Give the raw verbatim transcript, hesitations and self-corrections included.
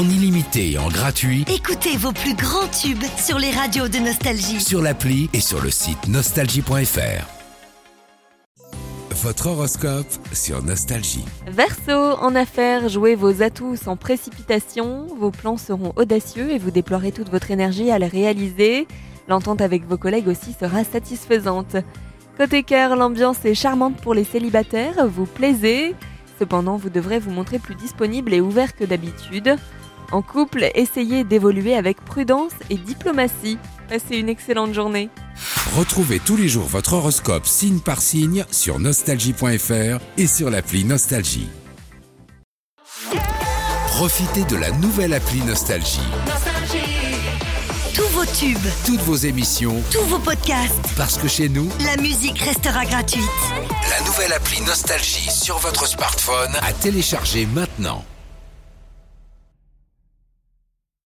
en illimité et en gratuit Écoutez vos plus grands tubes sur les radios de Nostalgie. sur l'appli et sur le site nostalgie point f r. Votre horoscope sur Nostalgie. Verseau, en affaires, jouez vos atouts sans précipitation. Vos plans seront audacieux et vous déploierez toute votre énergie à les réaliser. L'entente avec vos collègues aussi sera satisfaisante. Côté cœur, l'ambiance est charmante pour les célibataires, vous plaisez. Cependant, vous devrez vous montrer plus disponible et ouvert que d'habitude. En couple, essayez d'évoluer avec prudence et diplomatie. Passez une excellente journée. Retrouvez tous les jours votre horoscope signe par signe sur nostalgie point f r et sur l'appli Nostalgie. Profitez de la nouvelle appli Nostalgie. Tous vos tubes, Toutes vos émissions, tous vos podcasts, parce que chez nous, la musique restera gratuite. la nouvelle appli Nostalgie sur votre smartphone à télécharger maintenant.